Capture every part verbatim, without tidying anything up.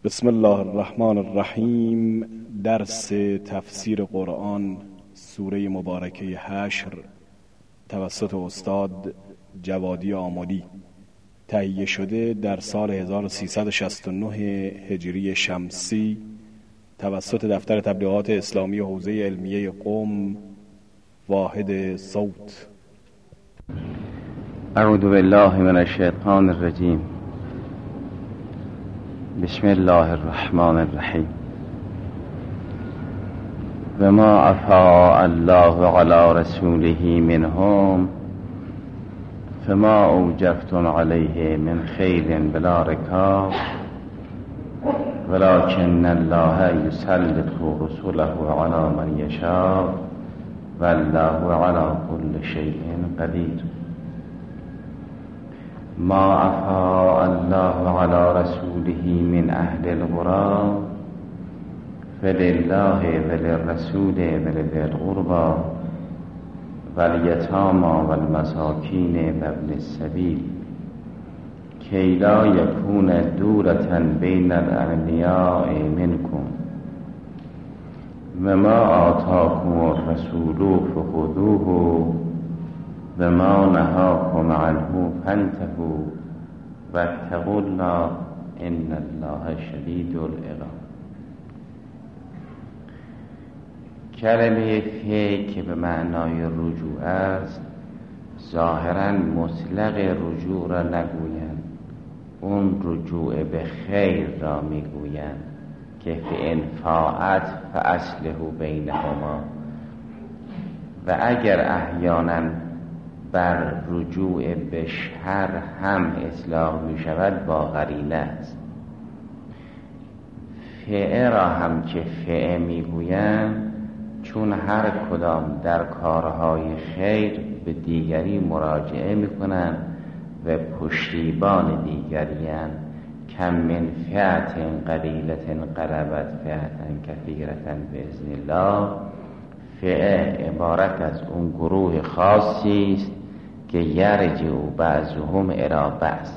بسم الله الرحمن الرحیم. درس تفسیر قرآن سوره مبارکه حشر توسط استاد جوادی آملی، تهیه شده در سال هزار و سیصد و شصت و نه هجری شمسی توسط دفتر تبلیغات اسلامی حوزه علمیه قم، واحد صوت. اعوذ بالله من الشیطان الرجیم. بسم الله الرحمن الرحیم. و ما افاء الله علی رسوله منهم فما اوجفتم علیه من خیل ولا رکاب ولكن الله یسلط رسوله علی من یشاء والله علی كل شیء قدیر. ما افاء الله علی رسوله من اهل القرى فلله وللرسول ولذي القربى والیتامی والمساکین وابن السبیل کی لا یکون دولة بین الاغنیاء منکم و ما آتاکم الرسول فخذوه و ما نهاکم عنه فانتهوا واتقوا الله ان الله شدید العقاب. کلمه فی که به معنای رجوع است ظاهراً مطلق رجوع را نگویند، اون رجوع به خیر را میگویند که فئن فاعت فاصلح بینهما، و اگر احیانا بر رجوع به شر هم اطلاق می شود با قرینه است. فعه را هم که فعه می گویند چون هر کدام در کارهای خیر به دیگری مراجعه می کنند و پشتیبان دیگریان. کم من فئة قلیلة غلبت فئة کثیرة باذن الله. فئه عبارت از اون گروه خاصی است که یرجع بعضهم الی بعض.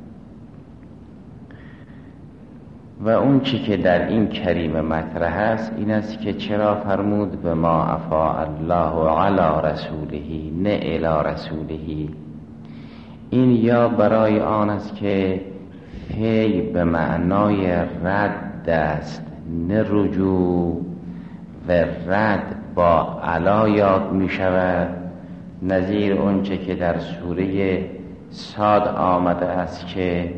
و اون چی که در این کریمه مطرح است این است که چرا فرمود به ما افاء الله علی رسوله نه الی رسوله. این یا برای آن است که فی به معنای رد است نه رجوع، و رد با علا یاد می شود، نظیر اونچه که در سوره صاد آمده است که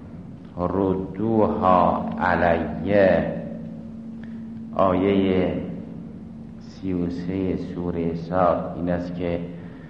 ردوها علیه. آیه سی و سه سوره صاد این است که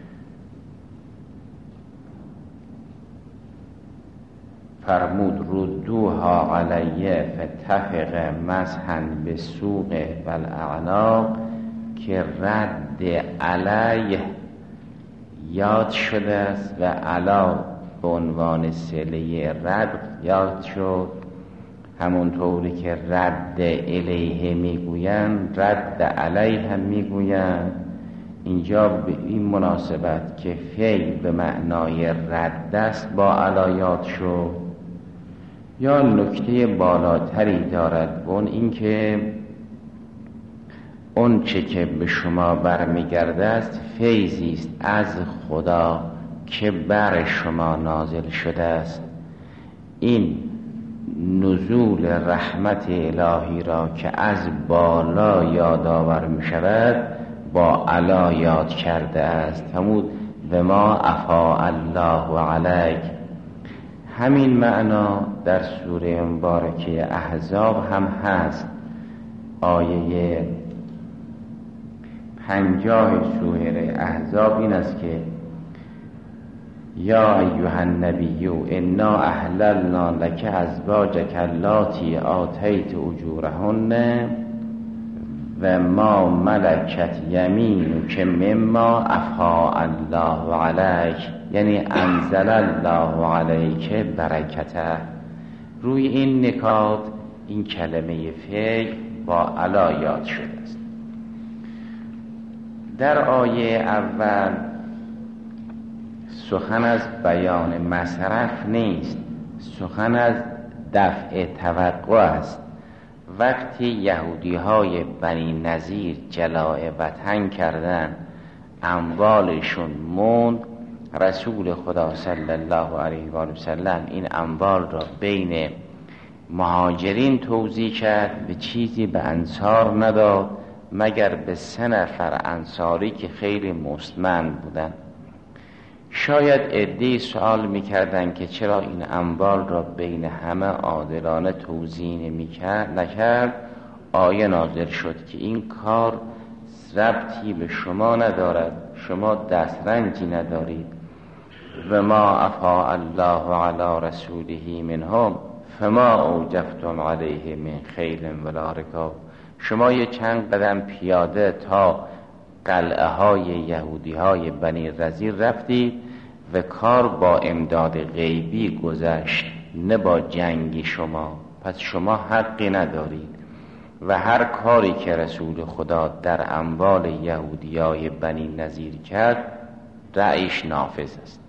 فرمود ردوها علیه فتفق مسحا به سوق والاعناق، که رد علیه یاد شده است و علا به عنوان صله رد یاد شد. همونطوری که رد الیه میگویند رد علیه هم میگویند. اینجا به این مناسبت که فی به معنای رد است با علا یاد شد. یا نکته بالاتری دارد و اون این که اون چه که به شما برمیگرده است فیضی است از خدا که بر شما نازل شده است. این نزول رحمت الهی را که از بالا یادآور می شود با علا یاد کرده است. فرمود و ما افاء الله علیک. همین معنا در سوره مبارکه احزاب هم هست. آیه پنجاه سوره احزاب این است که یا ایها النبی انا احللنا لک ازواجک اللاتی آتیت اجورهن و ما ملکت یمینک مما افاء الله علیک، یعنی انزل الله علیک برکته. روی این نکات این کلمه فی با علا یاد شده است. در آیه اول سخن از بیان مصرف نیست، سخن از دفع توقع است. وقتی یهودی های بنی نظیر جلاء وطن کردن، اموالشون موند، رسول خدا صلی الله علیه و آله و سلم این اموال را بین مهاجرین توزیع کرد، به چیزی به انصار نداد مگر به سه نفر انصاری که خیلی مستمند بودند. شاید عده‌ای سوال می‌کردند که چرا این اموال را بین همه عادلانه توزیع نکرد. آیه نازل شد که این کار ربطی به شما ندارد، شما دسترنجی ندارید. و ما افاء الله علی رسوله منهم فما اوجفتم علیه من خیل ولا رکاب. شما یه چند قدم پیاده تا قلعه های یهودی های بنی نظیر رفتید و کار با امداد غیبی گذشت، نه با جنگی شما. پس شما حقی ندارید و هر کاری که رسول خدا در اموال یهودی های بنی نظیر کرد رأیش نافذ است.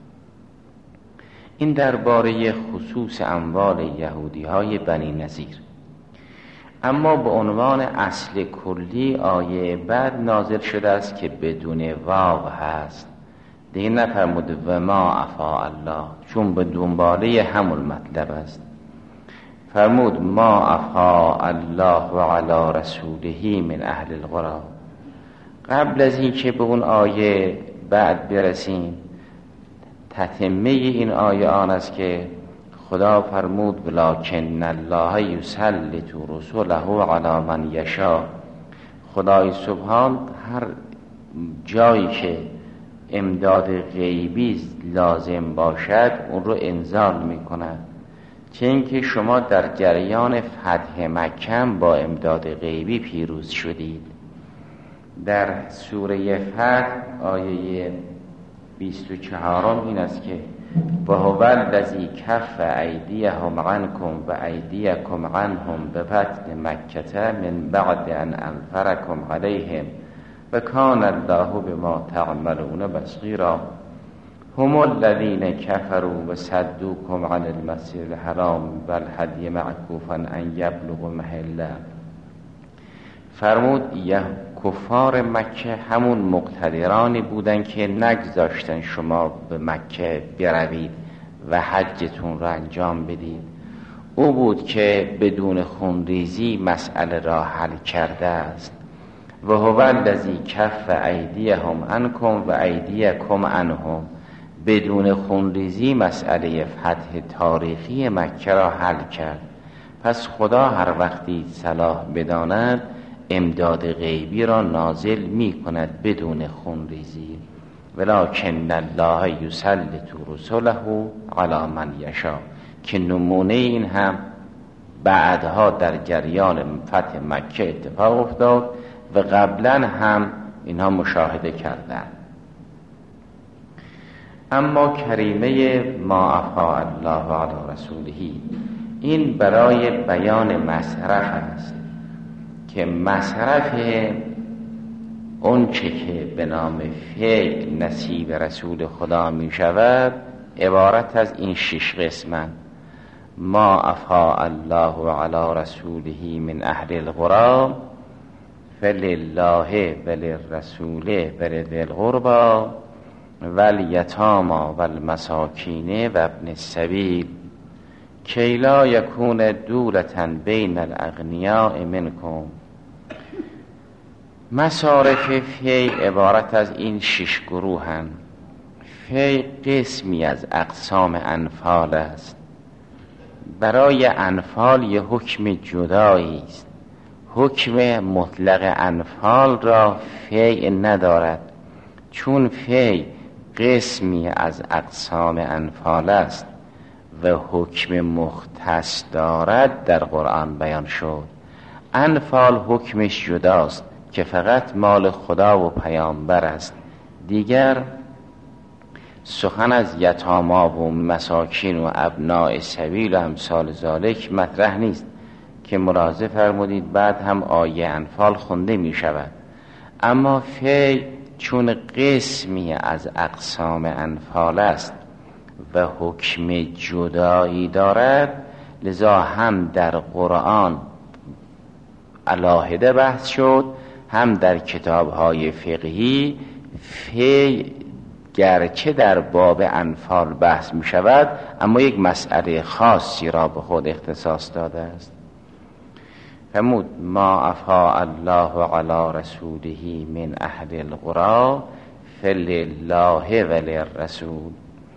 این درباره خصوص اموال یهودی های بنی نظیر. اما به عنوان اصل کلی آیه بعد نازل شده است که بدون واو هست، دیگه نفرمود و ما افاء الله، چون به دنباله همون مطلب است. فرمود ما افاء الله علی رسوله من اهل القرى. قبل از این که به اون آیه بعد برسیم، تتمه این آیه آن است که خدا فرمود ولکن الله یسلط رسله علی من یشاء. خدای سبحان هر جایی که امداد غیبی لازم باشد اون رو انزال می کند. چه اینکه شما در جریان فتح مکه با امداد غیبی پیروز شدید. در سوره فتح آیه بیست و چهارم این است که و هو الذی کف ایدیهم عنکم و ایدیکم عنهم بفتح مکة من بعد ان انفرکم علیهم و کان الله بما تعملون بصیرا. هم الذین کفروا و صدوکم عن المسجد الحرام و الهدی معکوفا ان یبلغ محله. فرمود یه کفار مکه همون مقتدرانی بودن که نگذاشتن شما به مکه بروید و حجتون را انجام بدید. او بود که بدون خونریزی مسئله را حل کرده است. و هو الذی کف ایدیهم عنکم و ایدیکم عنهم. بدون خونریزی مسئله فتح تاریخی مکه را حل کرد. پس خدا هر وقتی صلاح بداند امداد غیبی را نازل می کند بدون خونریزی. ولکن الله یسلط رسله علی من یشاء، که نمونه این هم بعدها در جریان فتح مکه اتفاق افتاد و قبلا هم اینها مشاهده کردند. اما کریمه ما افاء الله علی رسوله این برای بیان مصرف است که مصرف اون چه که به نام فعل نصیب رسول خدا می شود عبارت از این شش قسمند: ما افاء الله علی رسوله من اهل القرى فلله وللرسول ولذی القربى والیتامی والمساکین و ابن السبیل کی لا یکون دولة بین الاغنیاء منکم. مصارف فی عبارت از این شش گروهند. فی قسمی از اقسام انفال است. برای انفال یه حکم جدایی است. حکم مطلق انفال را فی ندارد، چون فی قسمی از اقسام انفال است و حکم مختص دارد در قرآن بیان شد. انفال حکمش جداست که فقط مال خدا و پیامبر است. دیگر سخن از یتاما و مساکین و ابناء سبیل و امثال ذالک مطرح نیست که ملاحظه فرمودید بعد هم آیه انفال خونده می شود. اما فی چون قسمی از اقسام انفال است و حکم جدایی دارد، لذا هم در قرآن علاهده بحث شد، هم در کتاب‌های فقهی. فی گرچه در باب انفال بحث می شود، اما یک مسئله خاصی را به خود اختصاص داده است. فرمود ما افاء الله علی رسوله من اهل القرى فلله وللرسول.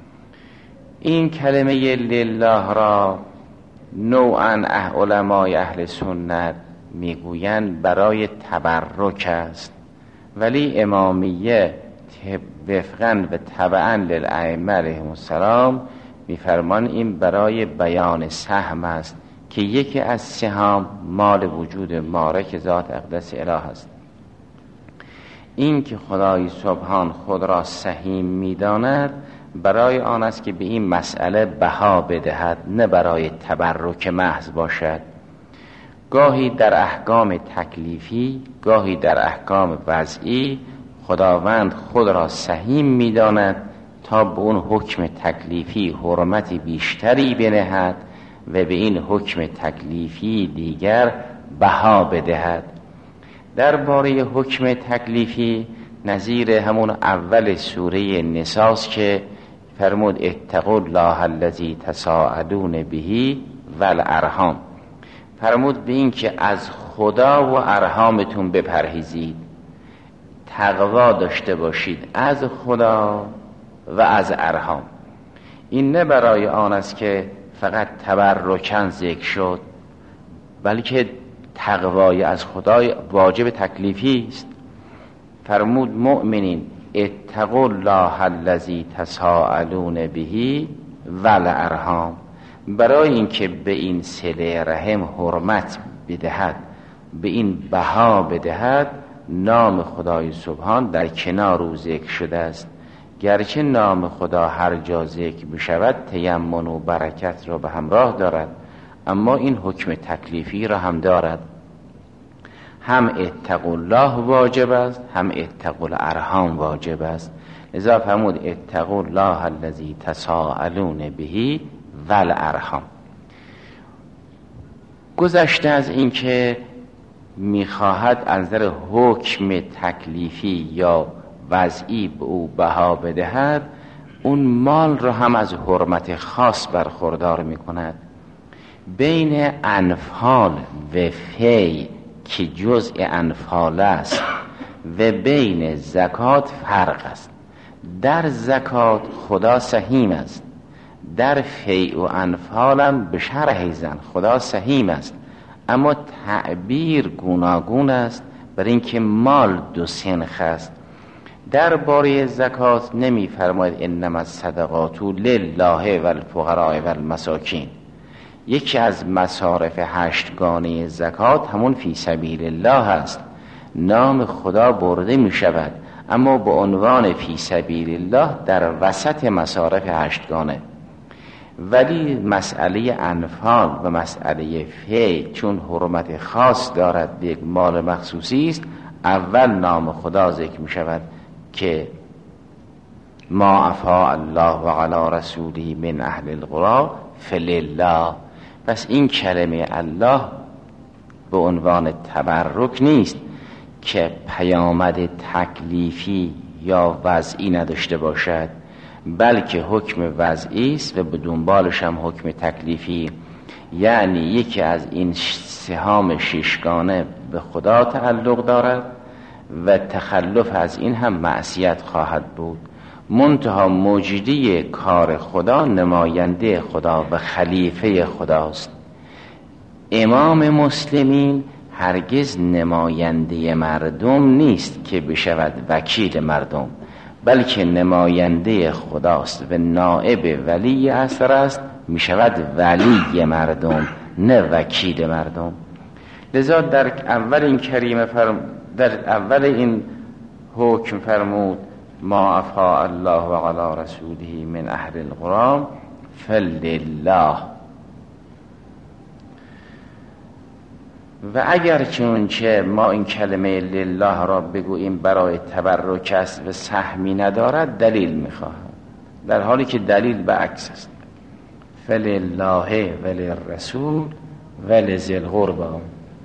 این کلمه لله را نوعا علمای اهل سنت میگویند برای تبرک است، ولی امامیه وفقا و تبعا للائمه علیهم السلام میفرمان این برای بیان سهم است که یکی از سهام مال وجود مارک ذات اقدس اله است. این که خدای سبحان خود را سهیم میداند برای آن است که به این مسئله بها بدهد، نه برای تبرک محض باشد. گاهی در احکام تکلیفی، گاهی در احکام وضعی خداوند خود را سهیم میداند تا به اون حکم تکلیفی حرمت بیشتری بنهد و به این حکم تکلیفی دیگر بها بدهد. درباره حکم تکلیفی نظیر همون اول سوره نساء که فرمود اتقوا الله الذی تساءلون به والارحام، فرمود به این که از خدا و ارحامتون بپرهیزید، تقوا داشته باشید از خدا و از ارحام. این نه برای آن است که فقط تبرکن ذکر شد، بلکه تقوای از خدا واجب تکلیفی است. فرمود مؤمنین اتقوا الله الذی تساءلون به والارحام، برای اینکه به این صله رحم حرمت بدهد، به این بها بدهد، نام خدای سبحان در کنار او ذکر شده است. گرچه نام خدا هر جا ذکر بشود تیمن و برکت را به همراه دارد، اما این حکم تکلیفی را هم دارد. هم اتقوا الله واجب است، هم اتقوا الارحام واجب است. لذا فرمود اتقوا الله الذی تساءلون به والارحام. گذشته از این که میخواهد از نظر حکم تکلیفی یا وضعی به او بها بدهد، اون مال را هم از حرمت خاص برخوردار میکند. بین انفال و فی که جزء انفال است و بین زکات فرق است. در زکات خدا سهیم است، در فی و انفالم به شرح زن خدا سهیم است، اما تعبیر گوناگون است برای اینکه مال دو سنخ است. در باره زکات نمی فرماید انما الصدقات لله والفقراء والمساکین. یکی از مصارف هشتگانه زکات همون فی سبیل الله است. نام خدا برده می شود، اما به عنوان فی سبیل الله در وسط مصارف هشتگانه. ولی مسئله انفال و مسئله فی چون حرمت خاص دارد، به یک مال مخصوصی است، اول نام خدا ذکر می شود که ما افاء الله علی رسوله من اهل القرى فلله. پس این کلمه الله به عنوان تبرک نیست که پیامد تکلیفی یا وضعی نداشته باشد، بلکه حکم وضعی است و به دنبالش هم حکم تکلیفی. یعنی یکی از این سهام ششگانه به خدا تعلق دارد و تخلف از این هم معصیت خواهد بود. منتها موجودی کار خدا نماینده خدا و خلیفه خداست. امام مسلمین هرگز نماینده مردم نیست که بشود وکیل مردم، بلکه نماینده خداست و نائب ولی اثر است، می شود ولی مردم نه وکیل مردم. لذا در اول این کریمه فرم در اول این حکم فرمود ما افاء الله علی رسوله من اهل القرى فلله. و اگر چونچه ما این کلمه لله را بگوییم برای تبرک است و سهمی ندارد، دلیل میخواهد، در حالی که دلیل به عکس است. فلله وللرسول ولذی القربی.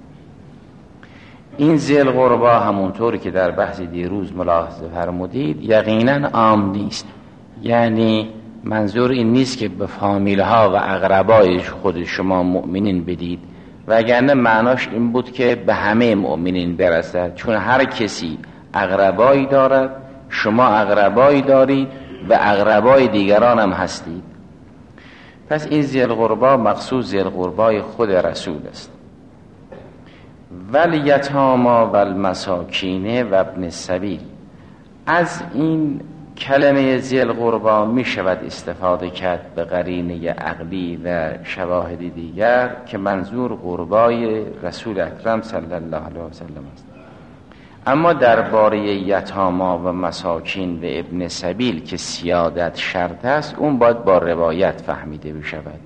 این ذی القربی همونطوری که در بحث دیروز ملاحظه فرمودید یقینا عام نیست، یعنی منظور این نیست که به فامیل ها و اقربای خود شما مؤمنین بدید، وگرنه معناش این بود که به همه مؤمنین برسد، چون هر کسی اقربایی دارد، شما اقربایی دارید و اقربای دیگران هم هستید. پس این ذی القربی مخصوص ذی القربی خود رسول است. والیتاما والمساکین و ابن السبیل. از این کلمه ذی القربی می شود استفاده کرد به قرینه عقلی و شواهد دیگر که منظور قربای رسول اکرم صلی الله علیه و سلم است. اما درباره یتاما و مساکین و ابن سبیل که سیادت شرط است، اون باید با روایت فهمیده بشود.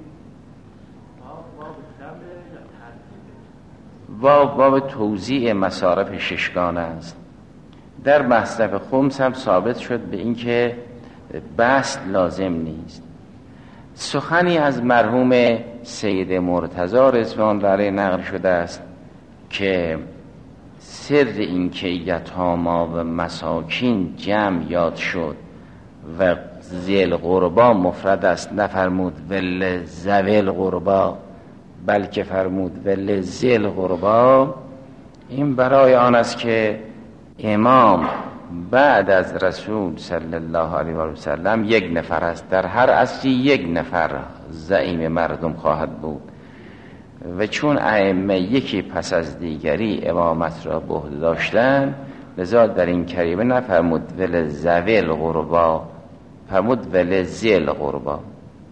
و باب توزیع مصارف ششگانه است. در مصرف خمس هم ثابت شد به این که بسط لازم نیست. سخنی از مرحوم سید مرتضی رضوان الله علیه نقل شده است که سر این که یتاما و مساکین جمع یاد شد و ذی القربی مفرد است، نفرمود ول ذوی القربی بلکه فرمود ول ذی القربی، این برای آن است که امام بعد از رسول صلی الله علیه و سلم یک نفر است، در هر عصری یک نفر زعیم مردم خواهد بود و چون ائمه یکی پس از دیگری امامت را به عهده داشتند، لذا در این کریمه نفرمود ول ذوی القربی، فرمود ول ذی القربی.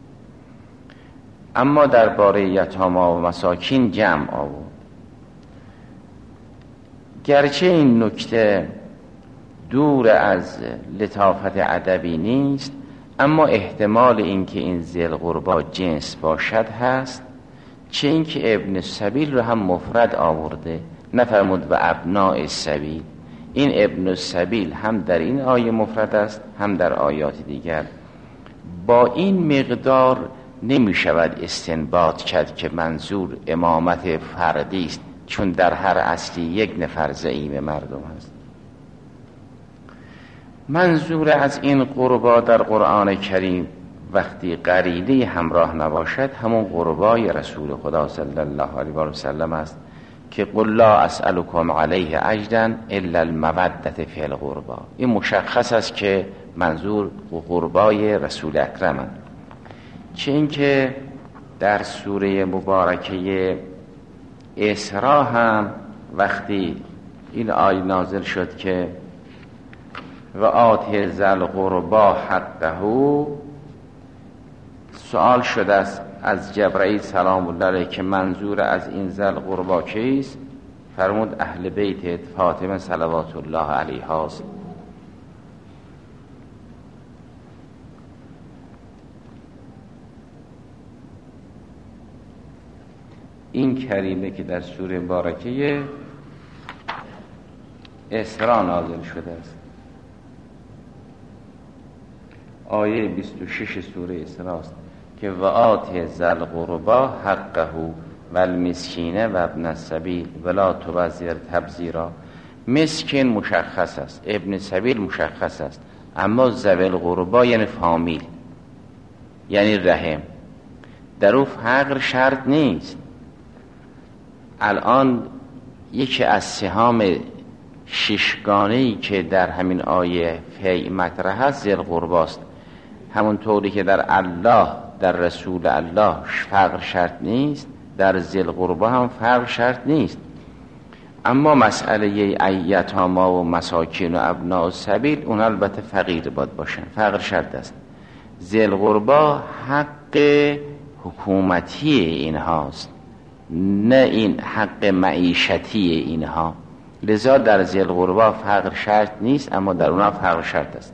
اما درباره یتاما و مساکین جمع آورد. گرچه این نکته دور از لطافت ادبی نیست، اما احتمال اینکه این ذی القربی جنس باشد هست، چه اینکه ابن السبیل رو هم مفرد آورده، نفرمود و ابناء السبیل. این ابن السبیل هم در این آیه مفرد است هم در آیات دیگر. با این مقدار نمی شود استنباط کرد که منظور امامت فردی است، چون در هر اصلی یک نفر زعیم مردم است. منظور از این قربا در قرآن کریم وقتی قرینه همراه نباشد همون قربای رسول خدا صلی الله علیه و سلم است که قل لا اسألکم علیه اجرا الا المودة فی القربا. این مشخص است که منظور قربای رسول اکرم است. چه اینکه در سوره مبارکه اسراء هم وقتی این آیه نازل شد که و آت ذی القربی حقه، سوال شده است از جبرئیل سلام الله علیه که منظور از این ذی القربی کیست؟ فرمود اهل بیت فاطمه صلوات الله علیها است. این کریمه که در سوره مبارکه اسراء نازل شده است، آیه بیست و شش سوره اسراء است که و آت ذی القربی حقه و المسکین و ابن السبیل ولا تبذر تبذیرا. مسکین مشخص است، ابن سبیل مشخص است، اما ذوی القربی یعنی فامیل، یعنی رحم، در او فقر شرط نیست. الان یکی از سهام ششگانه‌ای که در همین آیه فی مطرح است ذی القربی است. همونطوری که در الله، در رسول الله فقر شرط نیست، در ذی القربی هم فقر شرط نیست. اما مسئله یتاما و مساکین و ابناء السبیل اون البته فقیر باید باشن، فقر شرط است. ذی القربی حق حکومتی اینهاست، نه این حق معیشتی اینها. لذا در ذی القربی فقر شرط نیست، اما در اونها فقر شرط است.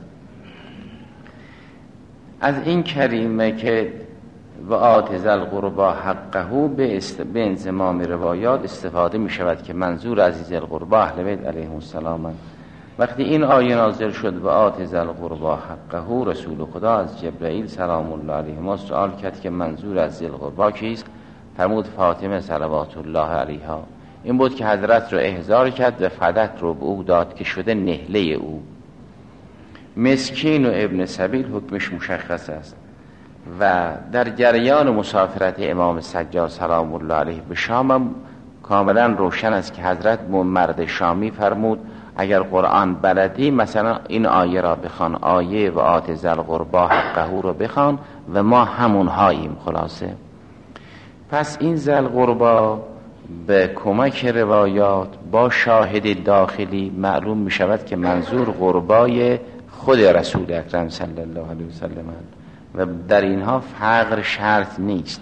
از این کریمه که و آت ذی القربی حقه به, است... به انضمام روایات استفاده می شود که منظور از ذی القربی اهل بیت علیهم السلام. وقتی این آیه نازل شد و آت ذی القربی حقه، رسول خدا از جبرئیل سلام الله علیه ما سوال کرد که منظور از ذی القربی کیست؟ فرمود فاطمه صلوات الله علیها. این بود که حضرت رو احضار کرد و فدت رو به او داد که شده نهله او. مسکین و ابن سبیل حکمش مشخص است و در جریان مسافرت امام سجاد سلام الله علیه به شام کاملا روشن است که حضرت مرد شامی فرمود اگر قرآن بلدی مثلا این آیه را بخوان، آیه و آت ذی القربی حقه رو بخوان و ما همونهاییم. خلاصه پس این ذی القربی به کمک روایات با شاهد داخلی معلوم می شود که منظور قربای خود رسول اکرم صلی الله علیه وسلم و در اینها فقر شرط نیست،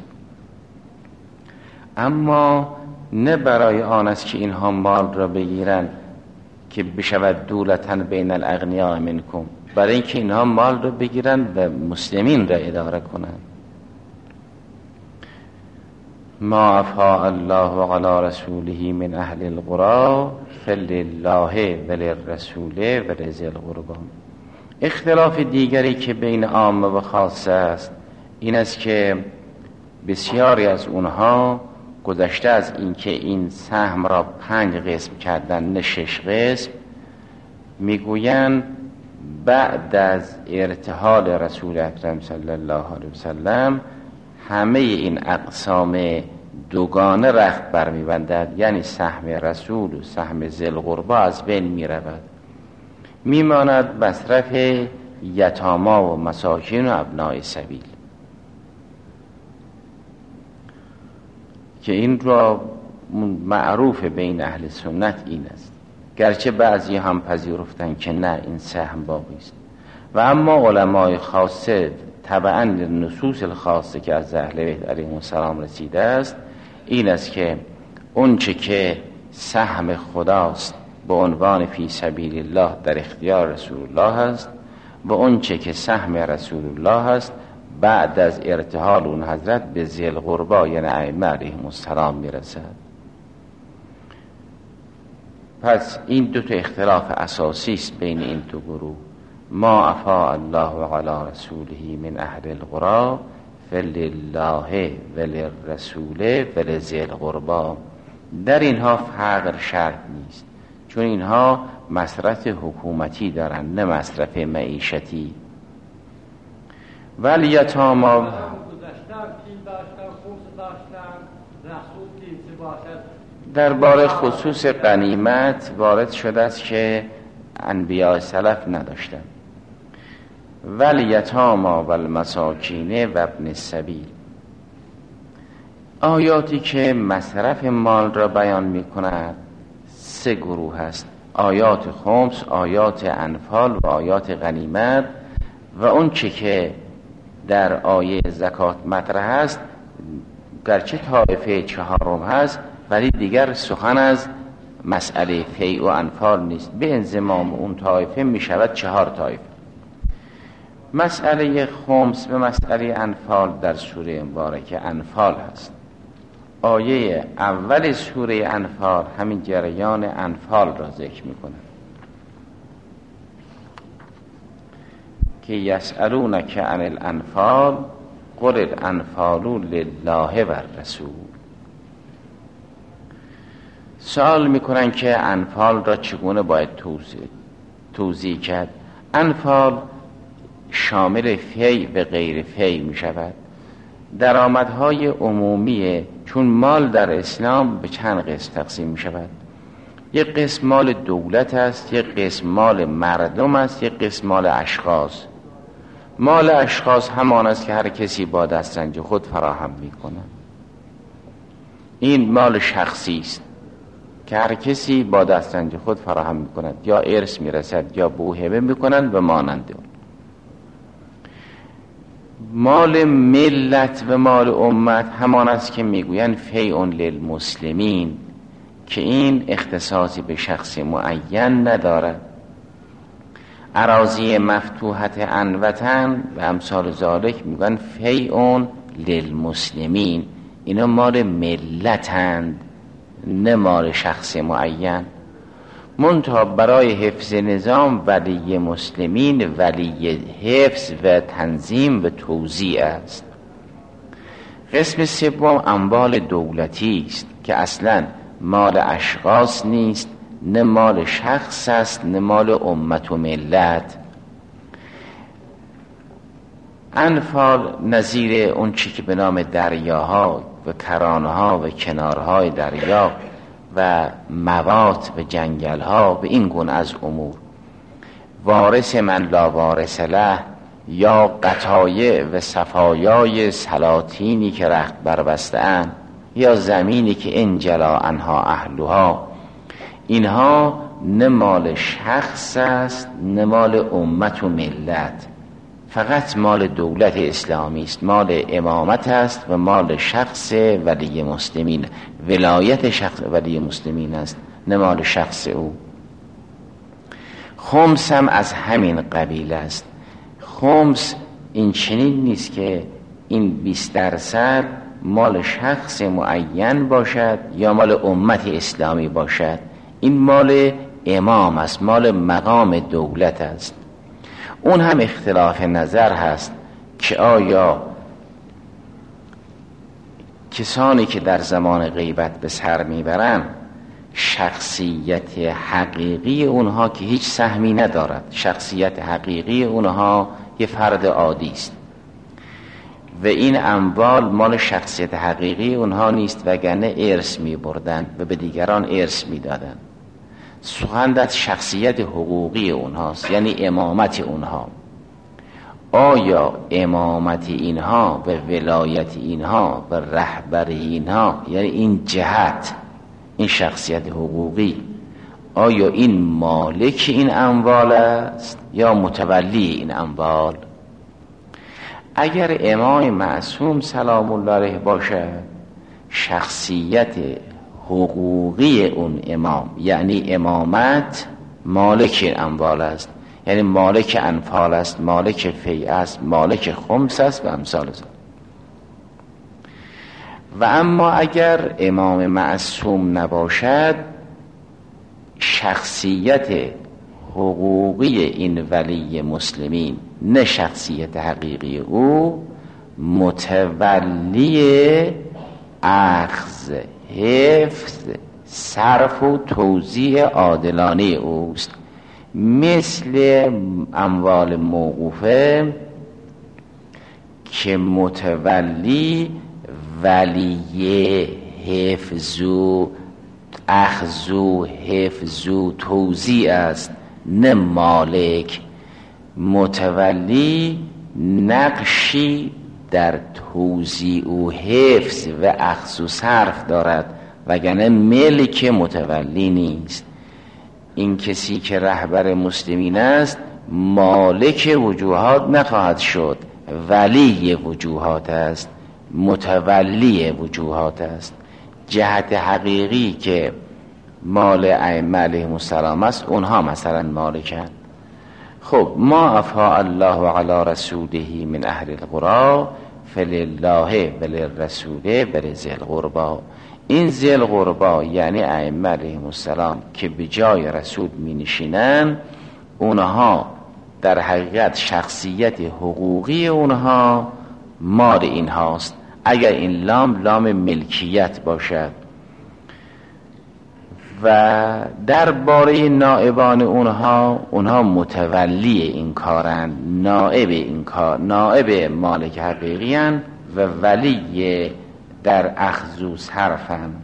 اما نه برای آن است که اینها مال را بگیرن که بشود دولتن بین الاغنیاء منکم، برای اینکه اینها مال را بگیرن و مسلمین را اداره کنند. ما افاء الله علی رسوله من اهل القرى فلله وللرسول ولذی القربى. اختلاف دیگری که بین عامه و خاصه است این است که بسیاری از اونها گذشته از اینکه این سهم را پنج قسم کردن نه شش قسم، میگویند بعد از ارتحال رسول اکرم صلی الله علیه وسلم همه این اقسام دوگانه رخت برمیبندد، یعنی سهم رسول و سهم ذی القربی از بین میرود، میماند مصرف یتاما و مساکین و ابنای سبیل که این را معروف بین اهل سنت این است، گرچه بعضی هم پذیرفتن که نه این سهم باقی است. و اما علمای خاصه طبعا نصوص الخاصه که از اهل بیت علیهم السلام رسیده است این است که اون چه که سهم خداست به عنوان فی سبیل الله در اختیار رسول الله است و اون چه که سهم رسول الله است بعد از ارتحال اون حضرت به ذی القربی یعنی ائمه علیهم السلام میرسد. پس این دو تا اختلاف اساسی است بین این دو گروه. ما افاء الله علی رسوله من اهل القرى فلله وللرسول ولذی القربى. در اینها فقر شرط نیست، چون اینها مصرف حکومتی دارن نه مصرف معیشتی. ولی یتاما درباره خصوص غنیمت وارد شده است که انبیاء سلف نداشتن. ولی یتاما و المساکین و ابن السبیل، آیاتی که مصرف مال را بیان می کند سه گروه است: آیات خمس، آیات انفال و آیات غنیمت. و اون چه که در آیه زکات مطرح است گرچه طایفه چهارم هست ولی دیگر سخن از مسئله فیء و انفال نیست، به انضمام اون طایفه می شود چهار طایفه. مسئله خمس به مسئله انفال در سوره مبارکه انفال هست. آیه اول سوره انفال همین جریان انفال را ذکر می کند که یسألونک عن الانفال قل الانفال لله و الرسول. سوال میکنن که انفال را چگونه باید توضیح, توضیح کرد. انفال شامل فی و غیر فی می شود. درآمدهای عمومیه، چون مال در اسلام به چند قسم تقسیم می شود. یک قسم مال دولت است، یک قسم مال مردم است، یک قسم مال اشخاص. مال اشخاص همان است که هر کسی با دسترنج خود فراهم می کند. این مال شخصی است که هر کسی با دسترنج خود فراهم می کند، یا ارث می رسد یا به او هبه می کنند و مانند اون. مال ملت و مال امت همان است که میگویند فیء للمسلمین، که این اختصاصی به شخص معین ندارد. اراضی مفتوحت انوطن و امثال ذالک میگویند فیء للمسلمین، اینا مال ملتند نه مال شخص معین. منتها برای حفظ نظام ولی مسلمین ولی حفظ و تنظیم و توزیع است. قسم سوم اموال دولتی است که اصلا مال اشخاص نیست، نه مال شخص است، نه مال امت و ملت. انفال نظیر اون چی که به نام دریاها و کرانها و کنارهای دریا و موات و جنگلها و این گونه از امور. وارث من لا وارث له یا قطایع و صفایای سلاطینی که رخت بربسته‌اند یا زمینی که انجلا عنها اهلها، اینها نه مال شخص است نه مال امت و ملت، فقط مال دولت اسلامی است، مال امامت است و مال شخص ولی مسلمین، ولایت شخص ولی مسلمین است نه مال شخص او. خمس هم از همین قبیل است. خمس این چنین نیست که این بیست درصد مال شخص معین باشد یا مال امت اسلامی باشد، این مال امام است، مال مقام دولت است. اون هم اختلاف نظر هست که آیا کسانی که در زمان غیبت به سر میبرن شخصیت حقیقی اونها که هیچ سهمی ندارد، شخصیت حقیقی اونها یه فرد عادی است و این اموال مال شخصیت حقیقی اونها نیست، وگرنه ارث میبردن و به دیگران ارث میدادن. سخن از شخصیت حقوقی اونهاست، یعنی امامت اونها. آیا امامت اینها و ولایت اینها و رهبری اینها، یعنی این جهت، این شخصیت حقوقی، آیا این مالک این اموال است یا متولی این اموال؟ اگر امام معصوم سلام الله علیه باشد، شخصیت حقوقی اون امام یعنی امامت مالک اموال است، یعنی مالک انفال است، مالک فیع است، مالک خمس است و امثال ذلک. و اما اگر امام معصوم نباشد، شخصیت حقوقی این ولی مسلمین نه شخصیت حقیقی او، متولی اخذ، حفظ، صرف و توزیع عادلانه اوست، مثل اموال موقوفه که متولی ولی حفظ و اخذ و حفظ و توزیع است نه مالک. متولی نقشی در توزیع و حفظ و اخذ و صرف دارد، وگرنه ملک متولی نیست. این کسی که رهبر مسلمین است مالک وجوهات نخواهد شد، ولی وجوهات است، متولی وجوهات است. جهت حقیقی که مال ائمه علیهم السلام است اونها مثلا مالکن. خب ما افاء الله علی رسوله من اهل القرى فلله وللرسول ولذی القربى. این ذی القربى یعنی ائمه علیهم السلام که به جای رسول می نشینن، اونها در حقیقت شخصیت حقوقی اونها مال اینهاست، اگر این لام لام ملکیت باشد. و درباره نائبان اونها، اونها متولی این کارند، نائب این کار، نائب مالک حقیقی هستند و ولی در اخذ و صرفند.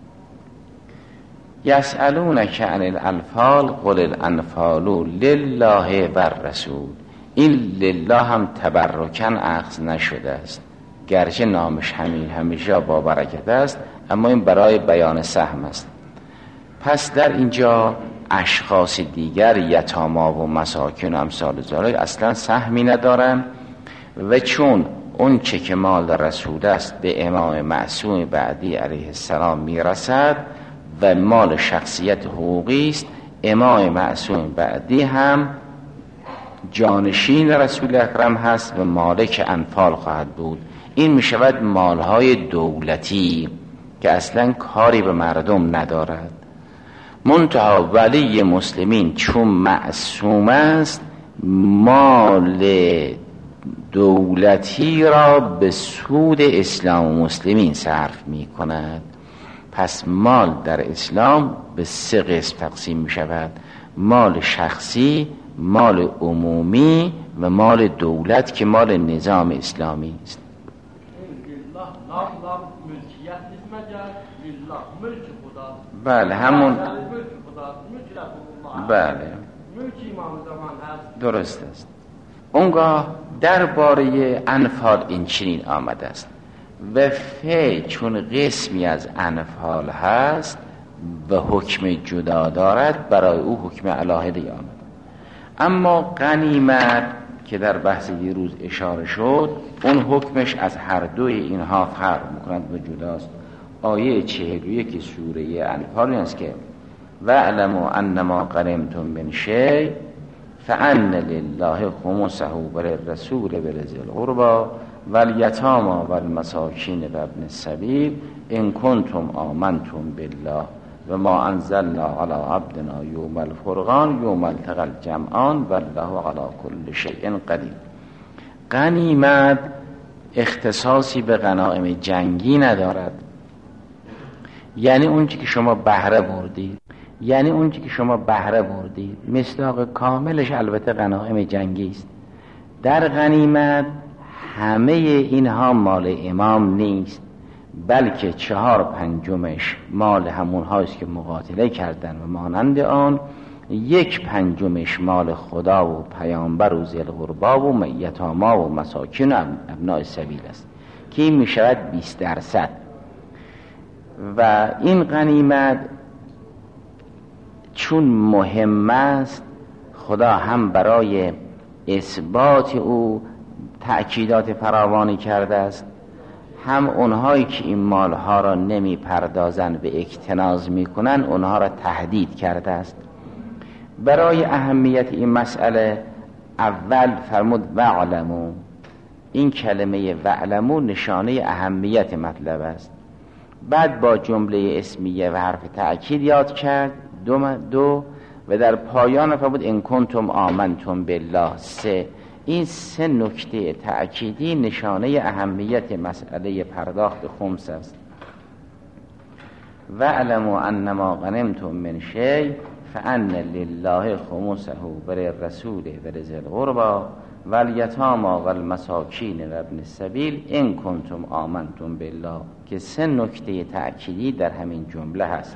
یسألونک عن الانفال قل الانفال لله و الرسول. این لله هم تبرکن اخذ نشده است، گرچه نامش همین همیشه با برکت است، اما این برای بیان سهم است. پس در اینجا اشخاص دیگر یتاما و مساکین و امثال ذلک اصلا سهمی ندارن و چون اون چه که مال رسول است به امام معصوم بعدی علیه السلام میرسد و مال شخصیت حقوقی است، امام معصوم بعدی هم جانشین رسول اکرم هست و مالک انفال خواهد بود. این می شود مالهای دولتی که اصلا کاری به مردم ندارد. منتها ولی مسلمین چون معصوم است مال دولتی را به سود اسلام و مسلمین صرف می کند. پس مال در اسلام به سه قسم تقسیم می شود: مال شخصی، مال عمومی و مال دولت که مال نظام اسلامی است. بله همون بله درست است. اونگاه درباره انفال این چنین آمده است: و فی چون قسمی از انفال هست و حکم جدا دارد برای او حکم علاهده آمد. اما غنیمت که در بحث یه روز اشاره شد اون حکمش از هر دوی اینها فرق میکند و جداست. آیه چهل و یک سوره انفال است که وَاعْلَمُوا أَنَّمَا غَنِمْتُم مِّن شَيْءٍ فَأَنَّ لِلَّهِ خُمُسَهُ وَلِلرَّسُولِ وَلِذِي الْقُرْبَى وَالْيَتَامَى وَالْمَسَاكِینِ وَابْنِ السَّبِیلِ إِن كُنتُمْ آمَنتُم بِاللَّهِ وَمَا أَنزَلْنَا عَلَىٰ عَبْدِنَا یومَ الْفُرْقَانِ یومَ الْتَقَى الْجَمْعَانِ وَاللَّهُ عَلَىٰ كُلِّ شَیْءٍ قدیر. غنیمت اختصاصی به غنایم جنگی ندارد، یعنی اونچه که شما بهره بردید یعنی اونچه که شما بهره بردید مصداق کاملش البته غنایم جنگی است. در غنیمت همه اینها مال امام نیست، بلکه چهار پنجمش مال همون هاست که مقاتله کردن و مانند آن، یک پنجمش مال خدا و پیامبر و ذی القربی و یتاما و مساکین و ابناء السبیل است که این می شود بیست درصد. و این غنیمت چون مهم است خدا هم برای اثبات او تأکیدات فراوانی کرده است، هم اونهایی که این مالها را نمی پردازن و اکتناز می کنن اونها را تهدید کرده است. برای اهمیت این مسئله اول فرمود وَاعْلَمُوا. این کلمه وَاعْلَمُوا نشانه اهمیت مطلب است. بعد با جمله اسمیه و حرف تأکید یاد کرد دو, دو و در پایان فرمود إن کنتم آمنتم بالله سه. این سه نکته تأکیدی نشانه اهمیت مسئله پرداخت خمس است. وَاعْلَمُوا أَنَّمَا غَنِمْتُم مِّن شَیْءٍ فَأَنَّ لِلَّهِ خُمُسَهُ وَلِلرَّسُولِ وَلِذِی الْقُرْبَى وَالْیَتَامَى وَالْمَسَاکِینِ وَابْنِ السَّبِیلِ إِن کنتم آمنتم بالله، که سه نکته تأکیدی در همین جمله هست.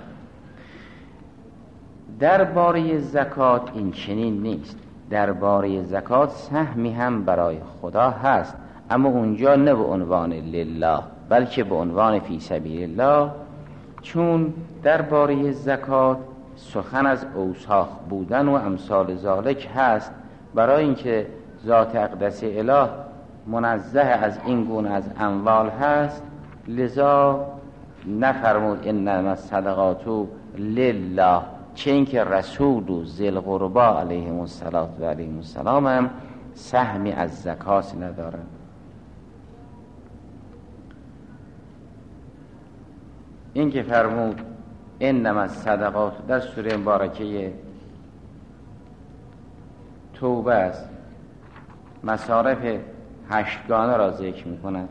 درباره زکات این چنین نیست. درباره زکات سهمی هم برای خدا هست، اما اونجا نه به عنوان لله بلکه به عنوان فی سبیل الله، چون درباره زکات سخن از اوساخ بودن و امثال ذالک هست. برای اینکه ذات اقدس اله منزه از این گونه از اموال هست، لذا نفرمود انما الصدقات لله، چه اینکه رسول و ذی القربی علیهم الصلاة و علیهم السلام هم سهمی از زکات ندارند. این که فرمود انما الصدقات در سوره مبارکه توبه است، مصارف هشتگانه را ذکر می کند.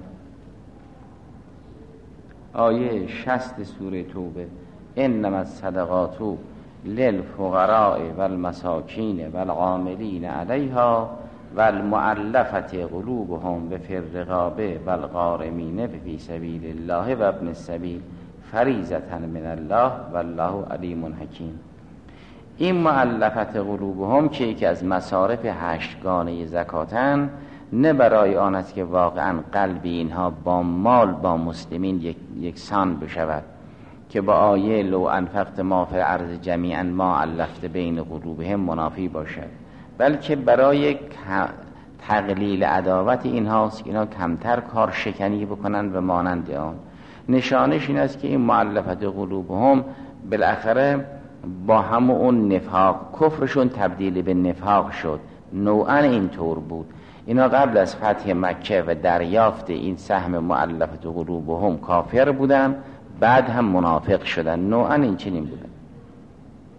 آیه شصت سوره توبه انما الصدقات للفقراء والمساکین والعاملین علیها والمؤلفة قلوبهم وفی الرقاب والغارمین فی سبیل الله و ابن السبیل فریضة من الله والله علیم حکیم. این مؤلفت قلوبهم که یکی از مصارف هشتگانه زکاتن، نه برای آن است که واقعا قلب اینها با مال با مسلمین یک یکسان بشود که با آیه لو انفقت ما فی الارض جمیعا ما الفت بین قلوبهم منافی باشد، بلکه برای تقلیل عداوت اینهاست که اینها کمتر کار شکنی بکنند و مانند آن. نشانش این است که این مؤلفت قلوبهم بالاخره با هم اون نفاق کفرشون تبدیل به نفاق شد. نوعا اینطور بود. اینا قبل از فتح مکه و دریافت این سهم مؤلفت قلوبهم کافر بودن، بعد هم منافق شدن. نوعا این چنین بودن.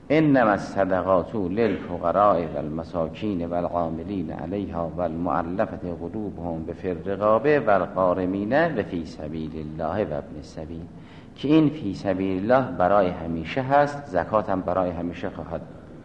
انما الصدقات للفقراء والمساکین والعاملین علیها والمؤلفة قلوبهم بفی الرقاب والغارمین و فی سبیل الله و ابن السبیل، که این فی سبیل الله برای همیشه هست، زکات هم برای همیشه خواهد.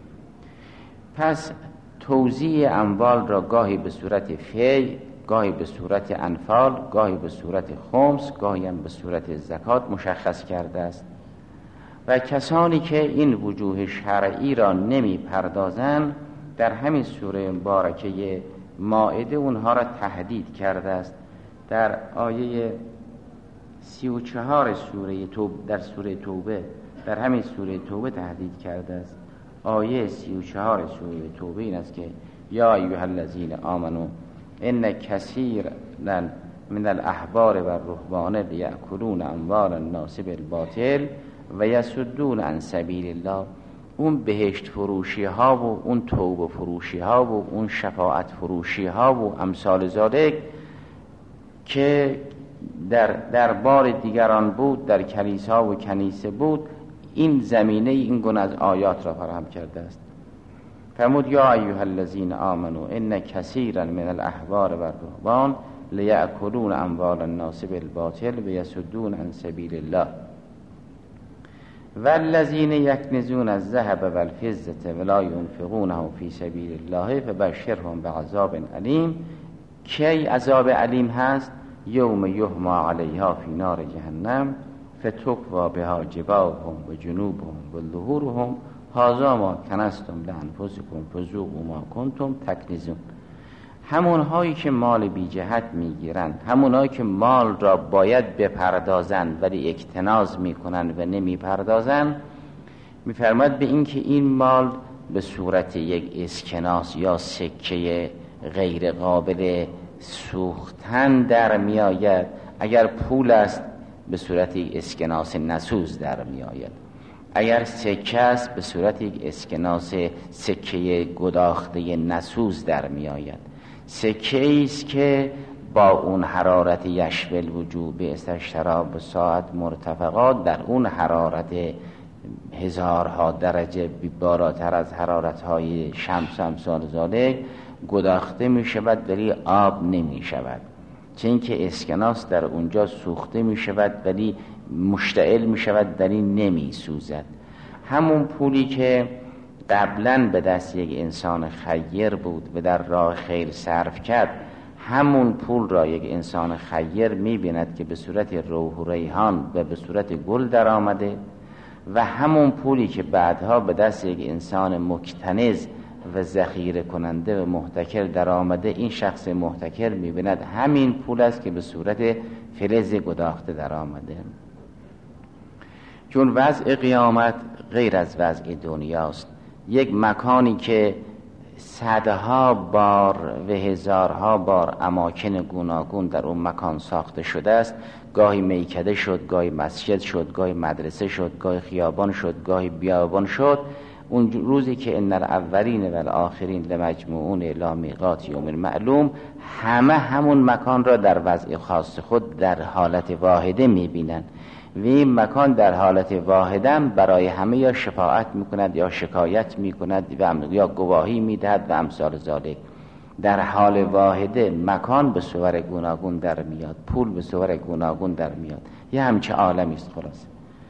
پس توزیع اموال را گاهی به صورت فی، گاهی به صورت انفال، گاهی به صورت خمس، گاهی هم به صورت زکات مشخص کرده است. و کسانی که این وجوه شرعی را نمی پردازند، در همین سوره مبارکه مائده اونها را تهدید کرده است. در آیه سی و چهار سوره توبه، در سوره توبه، در همین سوره توبه تهدید کرده است. آیه سی و چهار سوره توبه این است که یا ایها الذین آمنو ان کثیرا من الاحبار و الرهبان لیأکلون اموال الناس بالباطل و یصدون عن سبیل الله. اون بهشت فروشی ها و اون توبه فروشی ها و اون شفاعت فروشی ها و امثال ذالک که در دربار دیگران بود، در کلیسا و کنیسه بود، این زمینه این گونه از آیات را فراهم کرده است. فرمود یا ایها الذین آمنو ان کثیرا من الاحبار و الرهبان لیأکلون اموال الناس بالباطل و یصدون عن سبیل الله والذین یکنزون الذهب والفضة ولا ينفقونه فی سبیل الله فبشرهم بعذاب علیم. کی عذاب علیم هست؟ یوم یحما علیها فی نار جهنم فتکوی بها جباههم و جنوبهم و ظهورهم هذا ما کنزتم لانفسکم فذوقوا ما کنتم تکنزون. همونهایی که مال بی جهت میگیرند، همونهایی که مال را باید بپردازند ولی اکتناز میکنند و نمیپردازند، میفرماد به این که این مال به صورت یک اسکناس یا سکه غیر قابل سوختن در میآید. اگر پول است به صورت یک اسکناس نسوز در میآید، اگر سکه است به صورت یک اسکناس سکه گداخته نسوز در میآید. سکه است که با اون حرارت یشبل وجوب استشراب ساعت مرتفقات، در اون حرارت هزارها درجه بالاتر از حرارت‌های شمس و امثال ذالک گداخته می شود ولی آب نمی شود، چون که اسکناس در اونجا سوخته می شود ولی مشتعل می شود ولی نمی سوزد. همون پولی که قبلا به دست یک انسان خیر بود و در راه خیر صرف کرد، همون پول را یک انسان خیر می بیند که به صورت روح و ریحان و به صورت گل در آمده، و همون پولی که بعدها به دست یک انسان مکتنز و ذخیره کننده و محتکر در آمده، این شخص محتکر می بیند همین پول است که به صورت فلز گداخته در آمده. چون وضع قیامت غیر از وضع دنیاست. یک مکانی که صدها بار و هزارها بار اماکن گوناگون در اون مکان ساخته شده است، گاهی میکده شد، گاهی مسجد شد، گاهی مدرسه شد، گاهی خیابان شد، گاهی بیابان شد. اون روزی که ان الاولین و الاخرین لمجموعون الی میقات یوم معلوم، همه همون مکان را در وضع خاص خود در حالت واحده میبینن و این مکان در حالت واحده برای همه یا شفاعت میکند یا شکایت میکند و یا گواهی میدهد و امثال ذالک. در حال واحده مکان به صور گوناگون در میاد، پول به صور گوناگون در میاد، یه همچه عالمی است. خلاص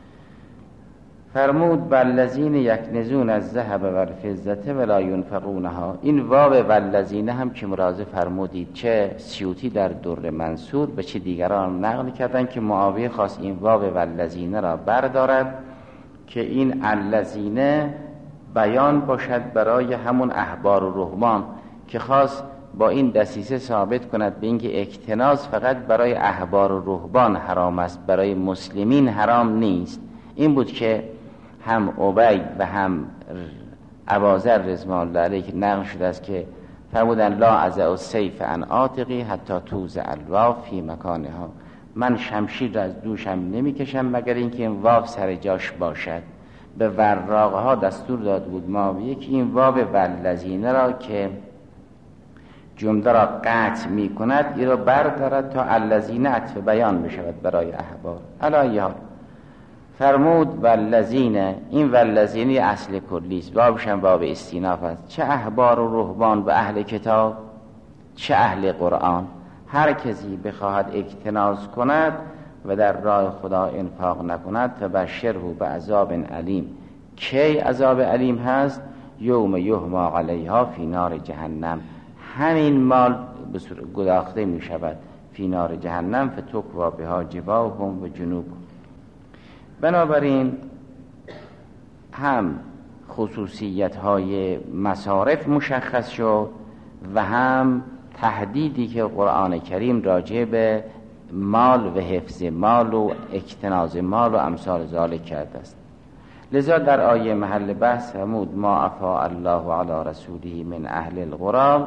فرمود والذین یکنزون الذهب والفضة ولا ينفقونها. این واو والذین هم که مراجعه فرمودید، چه سیوطی در در منصور به چه دیگران نقل کردن که معاویه خواست این واو والذین را بردارد که این الذین بیان باشد برای همون احبار و رهبان، که خواست با این دسیسه ثابت کند به اینکه اکتناز فقط برای احبار و رهبان حرام است، برای مسلمین حرام نیست. این بود که هم عبی و هم ابوذر رضوان الله علیه که نقل شده است که فرمودن لا ازع السیف عن عاتقی حتی توزع الواو فی مکانها. من شمشیر را از دوشم نمیکشم مگر اینکه این واو سر جاش باشد. به وراقها دستور داد بود معاویه که این واو والذین را که جمله را قطع می کند این را بردارد تا الذین عطف بیان بشود برای احبار. علی حال فرمود والذین، این والذینی اصل کلیست، بابش هم باب استیناف است. چه احبار و رهبان و اهل کتاب، چه اهل قرآن، هر کسی بخواهد اکتناز کند و در راه خدا انفاق نکند فبشره بعذاب علیم. کی عذاب علیم هست؟ یوم یحما علیها فی نار جهنم، همین مال گداخته می شود فی نار جهنم فتکوا بها جباههم و جنوبهم. بنابراین هم خصوصیت های مصارف مشخص شد و هم تهدیدی که قرآن کریم راجع به مال و حفظ مال و اکتناز مال و امثال ذالک کرده است. لذا در آیه محل بحث فرمود ما افاء الله علی رسوله من اهل القری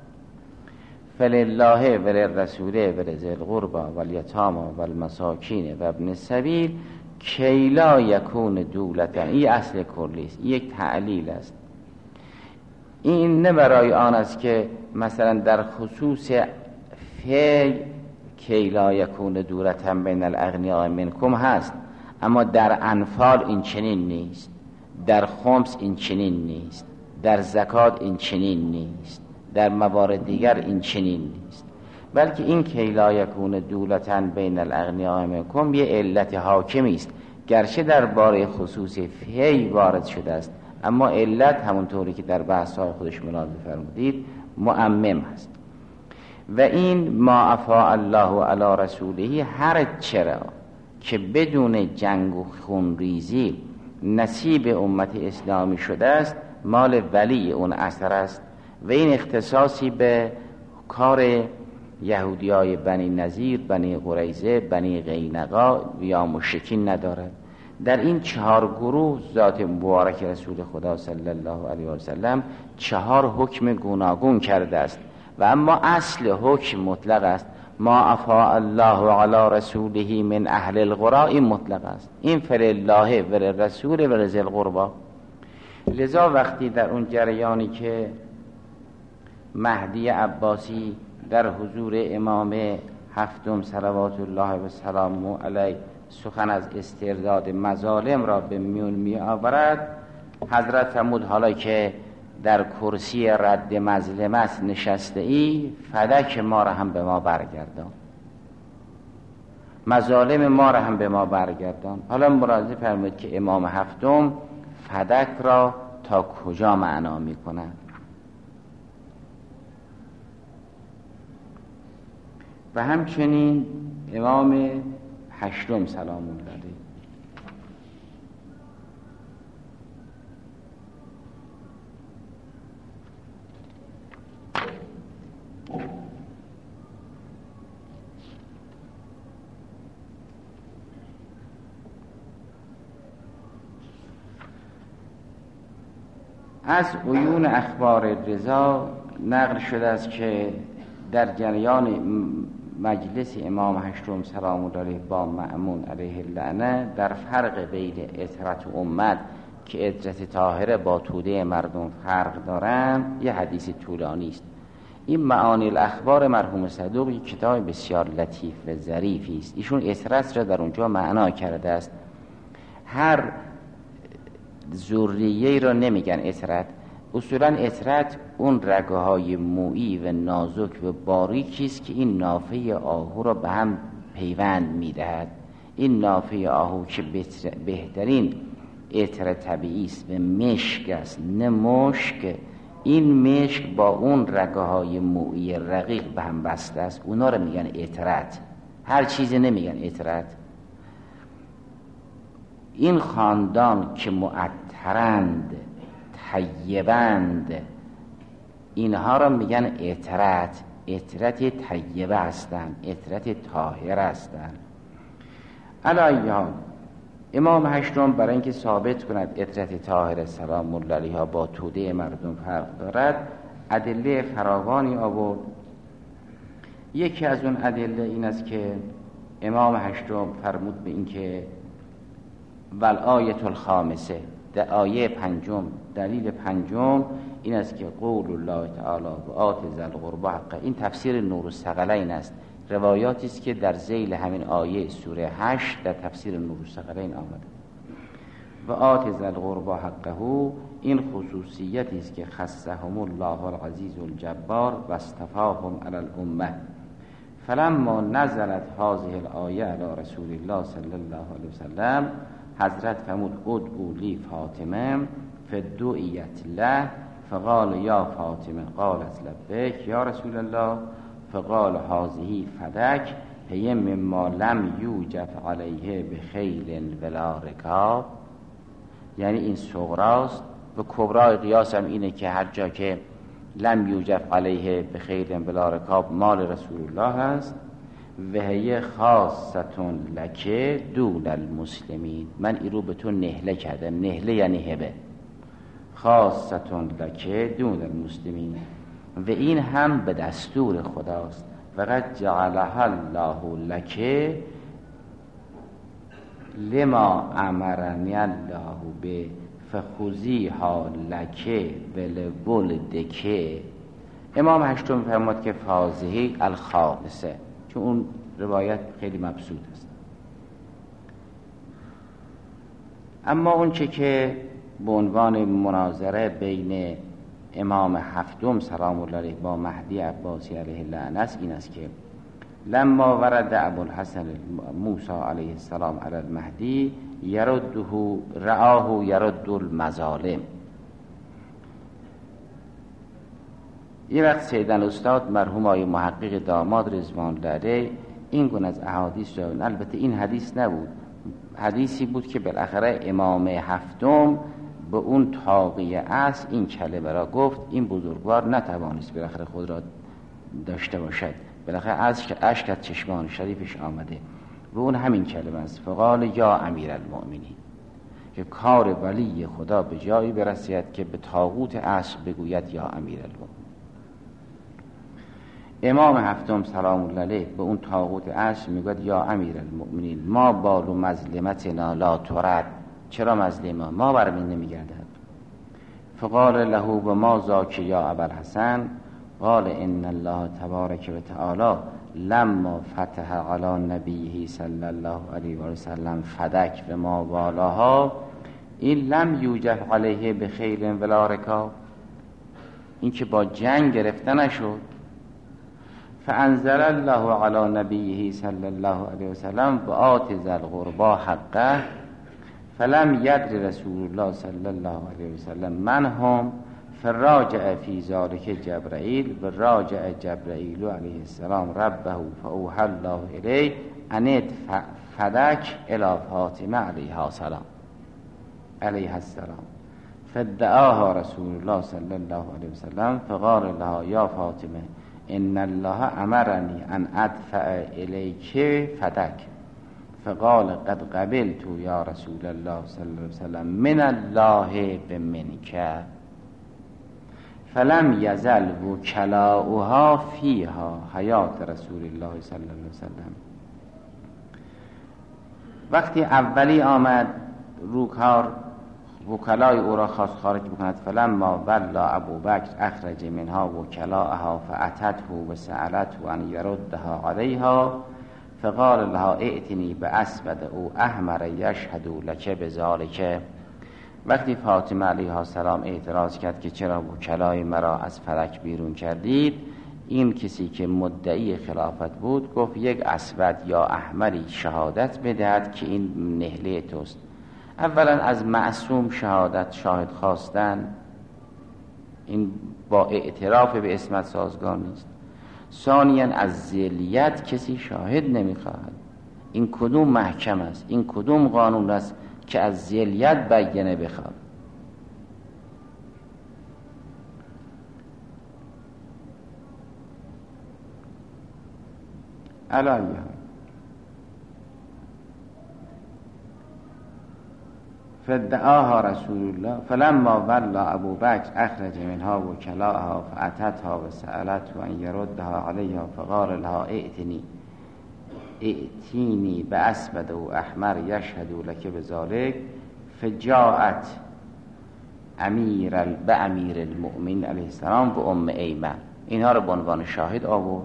فلله وللرسول ولذی القربى والیتامی والمساکین و ابن السبیل کی لا یکون دولة. این اصل کلی است، یک تعلیل است. این نه برای آن است که مثلا در خصوص فی کی لا یکون دولة بین الاغنیاء منکم هست، اما در انفال این چنین نیست، در خمس این چنین نیست، در زکات این چنین نیست، در موارد دیگر این چنین نیست، بلکه این کی لا یکون دولة بین الاغنیاء منکم یه علت حاکمی است، گرچه در باره خصوص فی وارد شده است، اما علت همونطوری که در بحث‌های خودش ملاحظه فرمودید معمم است. و این ما افاء الله علی رسوله هر چرا که بدون جنگ و خونریزی نصیب امت اسلامی شده است مال ولی اون اثر است و این اختصاصی به کار یهودیای بنی نذیر، بنی قریظه، بنی قینقاع یا مشرکین ندارد. در این چهار گروه ذات مبارک رسول خدا صلی الله علیه و سلم چهار حکم گوناگون کرده است و اما اصل حکم مطلق است. ما افاء الله علی رسوله من اهل القری مطلق است، این فلله وللرسول ولذی القربى. لذا وقتی در اون جریانی که مهدی عباسی در حضور امام هفتم صلوات الله و سلامه علیه سخن از استرداد مظالم را به میون می آورد، حضرت فرمود حالا که در کرسی رد مظلمت نشسته ای فدک ما را هم به ما برگردان، مظالم ما را هم به ما برگردان. حالا ملاحظه فرمود که امام هفتم فدک را تا کجا معنا می کند و همچنین امام هشتم سلام الله علیه از عیون اخبار رضا نقل شده است که در جریان مجلس امام هشتم سلام الله علیه با مأمون علیه اللعنه در فرق بین اطرت و امت که اطرت طاهره با توده مردم فرق دارن یه حدیث طولانی است. این معانی الاخبار مرحوم صدوق یک کتاب بسیار لطیف و ظریفی است. ایشون اطرت را در اونجا معنا کرده است. هر ذریه را نمیگن اطرت، اصولا اطرت اون رگه های مویی و نازک و باریکی است که این نافه آهو را به هم پیوند میدهد. این نافه آهو که بهترین عطر طبیعی است و مشک است، نه مشک، این مشک با اون رگه های مویی رقیق به هم بسته است، اونا را میگن اطرت، هر چیزی نمیگن اطرت. این خاندان که معطرند، طیبند، اینها را میگن اطرت، اطرت طیبه هستند، اطرت طاهر هستند. علیه امام هشتم برای اینکه ثابت کند اطرت طاهر سلام الله علیها با توده مردم فرق دارد ادله فراوانی آورد. یکی از اون ادله این است که امام هشتم فرمود به این که والآیت الخامسه، در آیه پنجم، دلیل پنجم این است که قول الله تعالی و آت ذی القربى حقه. این تفسیر نور الثقلین است، روایاتی است که در ذیل همین آیه سوره هشت در تفسیر نور الثقلین آمده. و آت ذی القربى حقه، این خصوصیتی است که خصهم الله العزیز الجبار و اصطفاهم علی الامه. فلما نزلت هذه الآیه علی رسول الله صلی الله علیه وسلم، حضرت فرمود ادعوا لی فاطمه فدعیت له فقال یا فاطمه قالت لبیک یا رسول الله فقال هذه فدک هی مما لم یوجف علیه بخیل ولا رکاب. یعنی این صغراست و کبرای قیاس هم اینه که هر جا که لم یوجف علیه بخیل ولا رکاب مال رسول الله هست. و هی خاصتون لکه دون المسلمین، من این رو به تو نهله کردم. نهله یعنی هبه. خاصتون لکه دون المسلمین، و این هم به دستور خداست. فقط جعلها الله لکه لما امرنی الله به فخذیها لکه ولولدکه. امام هشتم فرمود که فاضحی الخالصه، چون اون روایت خیلی مبسوط است. اما اون چه که به عنوان مناظره بین امام هفتم سلام الله علیه با مهدی عباسی علیه اللعنه است، این است که لما ورد ابوالحسن موسی علیه السلام علی المهدی یرده رآه یرد المظالم. یه وقت سیدن استاد مرحوم آقای محقق داماد رضوان الله علیه این گونه از احادیث رو، البته این حدیث نبود، حدیثی بود که بالاخره امام هفتم به اون طاقی اصل این کلمه را گفت. این بزرگوار نتوانست بالاخره خود را داشته باشد، بالاخره اشک از چشمان شریفش آمده و اون همین کلمه است، فقال یا امیر المؤمنین، که کار ولی خدا به جایی برسید که به طاغوت اصل بگوید یا امیر المؤمنین. امام هفتم سلام الله علیه به اون طاغوت اصل میگوید یا امیر المؤمنین ما بال مظلمتنا لا ترد، چرا مظلمه ما برمین نمیگردد؟ فقال له و ما ذاک یا ابوالحسن قال ان الله تبارک و تعالی لما فتح علی نبیه صلی الله علیه و سلم فدک و ما والاها این لم یوجف علیه بخیل ولا رکاب، این که با جنگ گرفته نشد. فانزل الله علی نبیه صلی الله علیه و سلم و آت ذی القربى حقه فلم یدر رسول الله صلی الله علیه و سلم من هم فراجع فی ذلک جبرائیل و راجع جبرائیل علیه السلام ربه فاوحی الله الیه ان فدک الی فاطمه علیها السلام علیها السلام فدعاها رسول الله صلی الله علیه و سلم فقال لها یا فاطمه ان الله امرنی ان ادفع الیک فدک فقال قد قبلت یا رسول الله صلی الله علیه وسلم من الله بمنک فلم یزل وکلاؤها فیها حیات رسول الله صلی الله علیه وسلم. وقتی اولی آمد رو کار وکلای او را خواست خارج بکند، فلما ولا ابوبکر اخرج منها وکلاءها فاتته و سألته ان یردها علیها فقال لها ائتنی باسود او احمر یشهد لک بذلک. وقتی فاطمه علیها السلام اعتراض کرد که چرا وکلای مرا از فلک بیرون کردید، این کسی که مدعی خلافت بود گفت یک اسود یا احمری شهادت بدهد که این نهله توست. اولا از معصوم شهادت شاهد خواستن این با اعتراف به اسمت سازگار نیست. ثانیاً از ذلیت کسی شاهد نمیخواهد. این کدوم محکم است؟ این کدوم قانون است که از ذلیت بیانه بخواد؟ علیه فدعاها رسول الله فلما ولا ابو بکر اخرج منها وکلاءها فاتتها و سألته ان یردها علیها فقال لها ائتنی ائتینی باسود و احمر یشهد لک بذلک فجاءت امیر به امیر المؤمن علیه السلام و ام ایمن، اینها رو به عنوان شاهد آورد.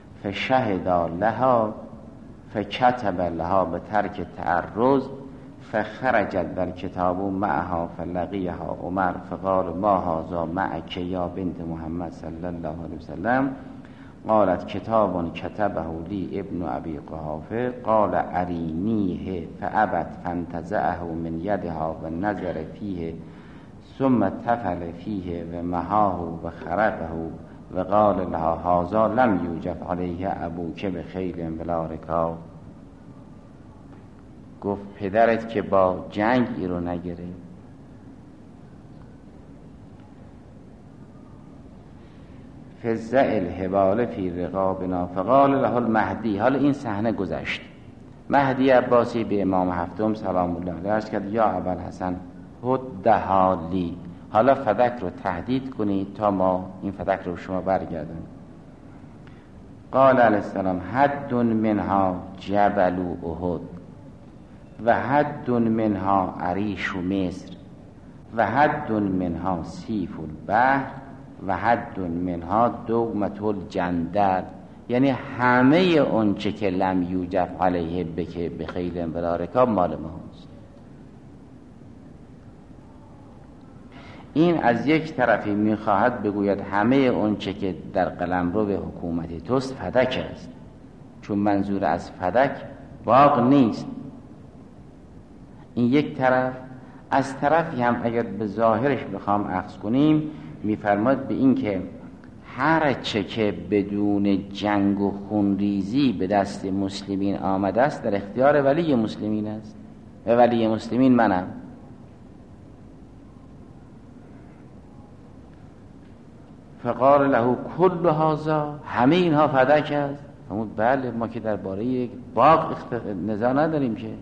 فشهد لها فکتب لها به ترک تعرض فخرجت والکتاب معها فلقیها عمر فقال ما هذا معك یا بنت محمد صلی الله علیه وسلم قالت کتاب کتبه لی ابن ابی قحافه قال ارینیه فابت فانتزعه من یدها و نظر فیه ثم تفل فیه و مهاه و خرقه و قال لها هذا لم یوجب علیه ابوک بخیل ولا رکاب. گفت پدرت که با جنگ ای رو نگرفت. فزع الحبال فی رقابنا فقال له المهدی. حالا این صحنه گذشت. مهدی عباسی به امام هفتم سلام الله علیه عرض کرد یا ابوالحسن هدها لی، حالا فدک رو تهدید کنید تا ما این فدک رو شما برگردونیم. قال علیه السلام حد منها جبل احد و حد منها عریش و مصر و حد منها سیف البحر و حد منها دومت الجندل. یعنی همه اونچه که لم یوجب علیه بکه بخیل ولا رکاب مال ماست. این از یک طرفی میخواهد بگوید همه اونچه که در قلمرو به حکومت توست فدک است، چون منظور از فدک باغ نیست. این یک طرف. از طرفی هم اگر به ظاهرش بخوام اخذ کنیم میفرماد به این که هر چه که بدون جنگ و خونریزی به دست مسلمین آمده است در اختیار ولی مسلمین است و ولی مسلمین منم. فقال له کل هذا، همه اینها فدک است. فرمود بله، ما که درباره یک باغ نزاع نداریم که.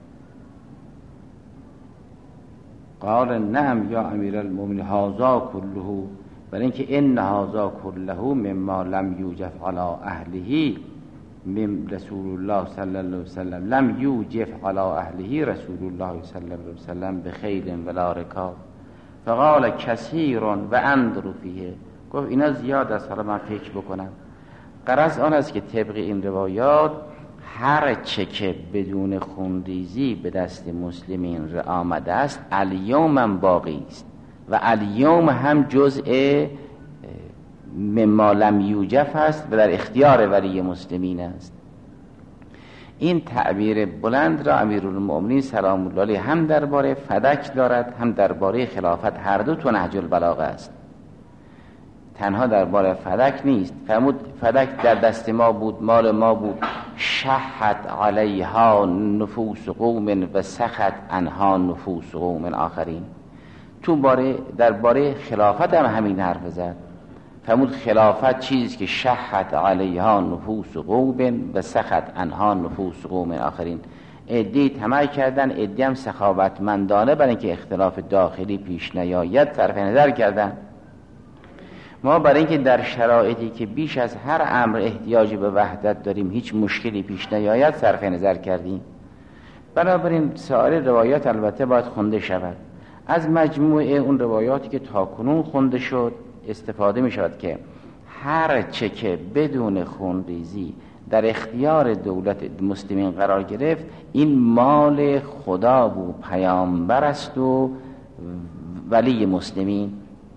قال نعم یا امیر المؤمنین هذا كله، برای اینکه ان هذا كله مما لم یوجب علی اهله من رسول الله صلی الله علیه وسلم لم یوجب علی اهله رسول الله صلی الله علیه وسلم بخیل ولا رکاب. فقال کثیر و اندر فیه. گفت اینا زیاد است، حالا من فکر بکنم. غرض آن است که طبق این روایات هر چه که بدون خونریزی به دست مسلمین آمده است الیوم هم باقی است و الیوم هم جزء مما لم یوجب است و در اختیار ولی مسلمین است. این تعبیر بلند را امیرالمؤمنین سلام الله علیه هم درباره فدک دارد هم درباره خلافت، هر دو تو نهج البلاغه است. تنها درباره فدک نیست. فرمود فدک در دست ما بود، مال ما بود. شحت علیها نفوس قوم و سخت عنها نفوس قوم آخرین. تو باره درباره خلافت هم همین حرف زد. فرمود خلافت چیزی که شحت علیها نفوس قوم و سخت عنها نفوس قوم آخرین. عده‌ای طمع کردن، عده‌ای هم سخاوتمندانه برای اینکه اختلاف داخلی پیش نیاید صرف نظر کردن. ما برای اینکه در شرایطی که بیش از هر امر احتیاجی به وحدت داریم هیچ مشکلی پیش نیاید صرف نظر کردیم. بنابراین سایر روایات البته باید خونده شود. از مجموعه اون روایاتی که تاکنون خونده شد استفاده می شود که هر چه که بدون خونریزی در اختیار دولت مسلمین قرار گرفت این مال خدا و پیامبر است و ولی مسلمین.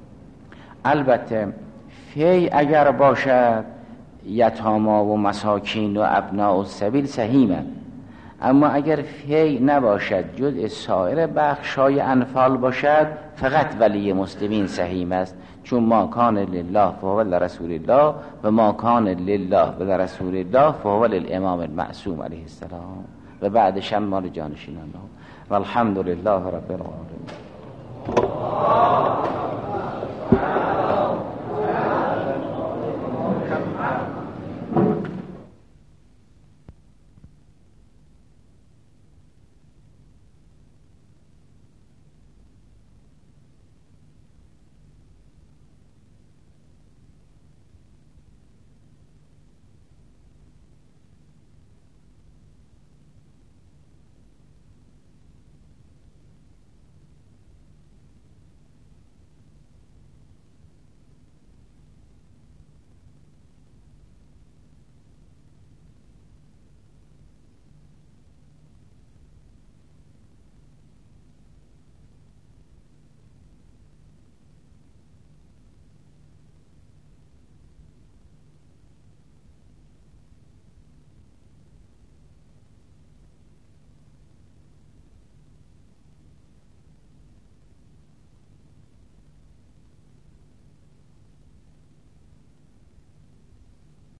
البته فی اگر باشد یتاما و مساکین و ابناء السبیل سهیمه، اما اگر فی نباشد جز سایر بخشای انفال باشد فقط ولی مسلمین سهیم است، چون ما کان لله فهو لرسول الله و ما کان لله و لرسول الله فهو للامام المعصوم علیه السلام و بعدش هم مال جانشینان و الحمد لله رب العالمین.